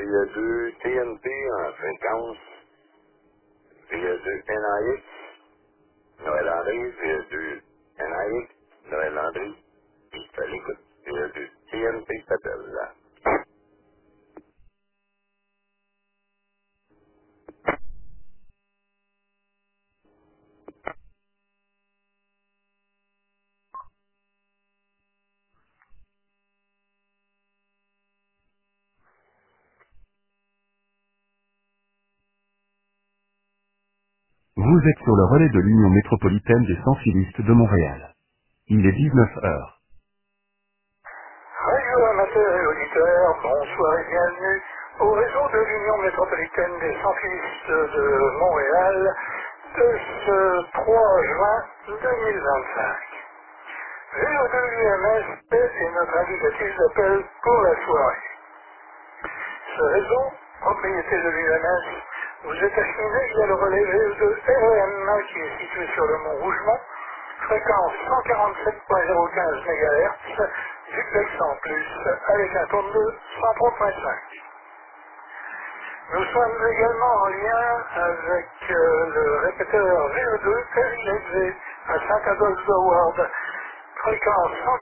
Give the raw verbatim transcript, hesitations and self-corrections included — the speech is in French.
V deux T N P en fréquence, V deux N I X, Noël André, V deux N I X, Noël André, il fait l'écoute, V deux T N P s'appelle là. Vous êtes sur le relais de l'Union métropolitaine des sans-filistes de Montréal. Il est dix-neuf heures. Radio amateurs et auditeurs, bonsoir et bienvenue au réseau de l'Union métropolitaine des sans-filistes de Montréal de ce trois juin deux mille vingt-cinq. V O deux U M S est notre indicatif d'appel pour la soirée. Ce réseau, propriété de l'U M S, vous est acheminé via le relais V O deux R E M qui est situé sur le mont Rougemont, fréquence cent quarante-sept virgule zéro quinze mégahertz, duplex en plus, avec un tourne de cent trois virgule cinq. Nous sommes également en lien avec euh, le répéteur V O deux Perry à Saint-Adolphe de Ward, fréquence cent